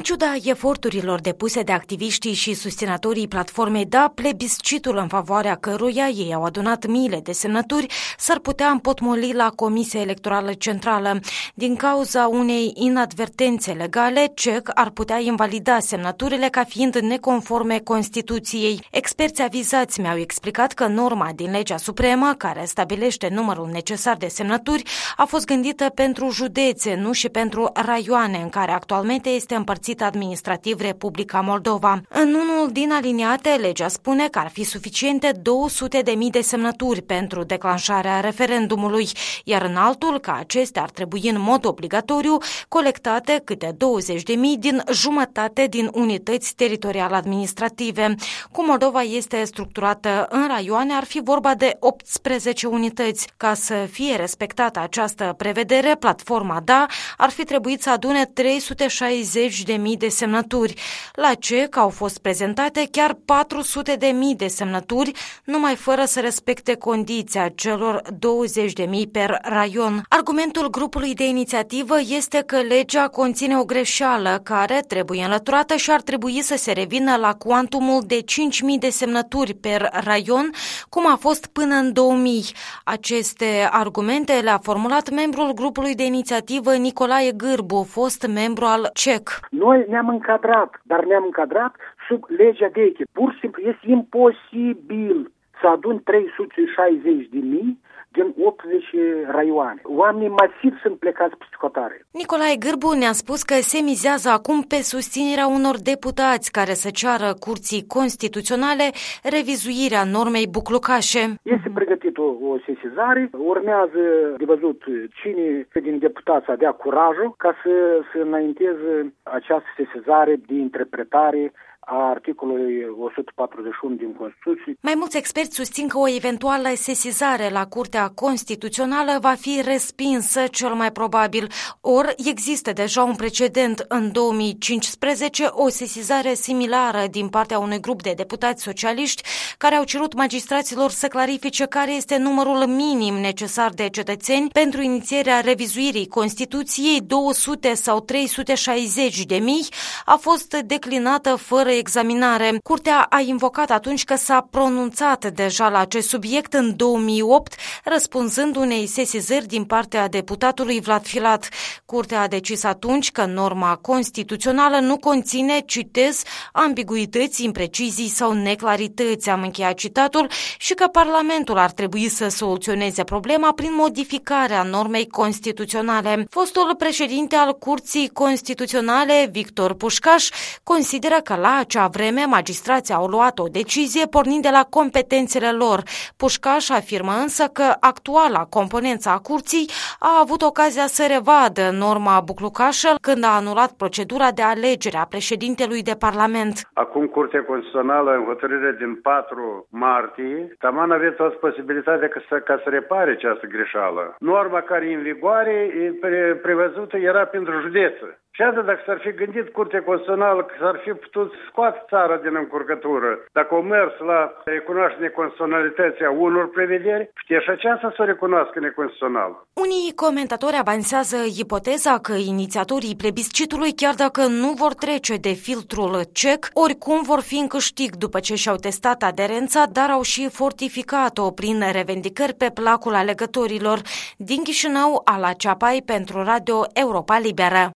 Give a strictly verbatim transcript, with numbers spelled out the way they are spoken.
ciuda eforturilor depuse de activiștii și susținătorii platformei Da, plebiscitul în favoarea căruia ei au adunat miile de semnături s-ar putea împotmoli la Comisia Electorală Centrală. Din cauza unei inadvertențe legale, C E C ar putea invalida semnăturile ca fiind neconforme Constituției. Experți avizați mi-au explicat că norma din legea supremă, care stabilește numărul necesar de semnături, a fost gândită pentru județe, nu și pentru raioane, în care actualmente este împărțită administrativ Republica Moldova. În unul din aliniate, legea spune că ar fi suficiente două sute de mii de semnături pentru declanșarea referendumului, iar în altul că acestea ar trebui în mod obligatoriu colectate câte douăzeci de mii din jumătate din unități teritoriale administrative. Cum Moldova este structurată în raioane, ar fi vorba de optsprezece unități. Ca să fie respectată această prevedere, platforma Da ar fi trebuit să adune trei sute șaizeci de mii de semnături. La C E C au fost prezentate chiar patru sute de mii de semnături, numai fără să respecte condiția celor douăzeci de mii per raion. Argumentul grupului de inițiativă este că legea conține o greșeală care trebuie înlăturată și ar trebui să se revină la cuantumul de cinci mii de semnături per raion, cum a fost până în două mii. Aceste argumente le-a formulat membrul grupului de inițiativă Nicolae Gârbu, fost membru al C E C. Noi ne-am încadrat, dar ne-am încadrat sub legea veche. Pur și simplu este imposibil să adun trei sute șaizeci de mii din optzeci raioane. Oamenii masiv sunt plecați pe hotare. Nicolae Gârbu ne-a spus că se mizează acum pe susținerea unor deputați care să ceară Curții Constituționale revizuirea normei buclucașe. Este pregătit o, o sesizare, urmează de văzut cine din deputați a dea curajul ca să, să înainteze această sesizare de interpretare a articolului o sută patruzeci și unu din Constituție. Mai mulți experți susțin că o eventuală sesizare la Curtea Constituțională va fi respinsă cel mai probabil. Ori există deja un precedent în două mii cincisprezece, o sesizare similară din partea unui grup de deputați socialiști care au cerut magistraților să clarifice care este numărul minim necesar de cetățeni pentru inițierea revizuirii Constituției. două sute sau trei sute șaizeci de mii a fost declinată fără examinare. Curtea a invocat atunci că s-a pronunțat deja la acest subiect în două mii opt, răspunzând unei sesizări din partea deputatului Vlad Filat. Curtea a decis atunci că norma constituțională nu conține, citez, ambiguități, imprecizii sau neclarități, am încheiat citatul, și că Parlamentul ar trebui să soluționeze problema prin modificarea normei constituționale. Fostul președinte al Curții Constituționale, Victor Pușcaș, consideră că la acea vreme magistrații au luat o decizie pornind de la competențele lor. Pușcaș afirmă însă că actuala componență a curții a avut ocazia să revadă norma buclucașă când a anulat procedura de alegere a președintelui de Parlament. Acum Curtea Constituțională, în hotărâre din patru martie, taman aveți o posibilitate ca să, ca să repare această greșeală. Norma care e în vigoare pre, prevăzută era pentru județe. Și asta dacă s-ar fi gândit Curtea Constituțională că s-ar fi putut scoate țara din încurcătură, dacă au mers la recunoașterea neconstituționalității a unor prevederi, putea și aceasta să o recunoască neconstituțională. Unii comentatori avansează ipoteza că inițiatorii plebiscitului, chiar dacă nu vor trece de filtrul C E C, oricum vor fi în câștig după ce și-au testat aderența, dar au și fortificat-o prin revendicări pe placul alegătorilor. Din Chișinău, Ala Ceapai pentru Radio Europa Liberă.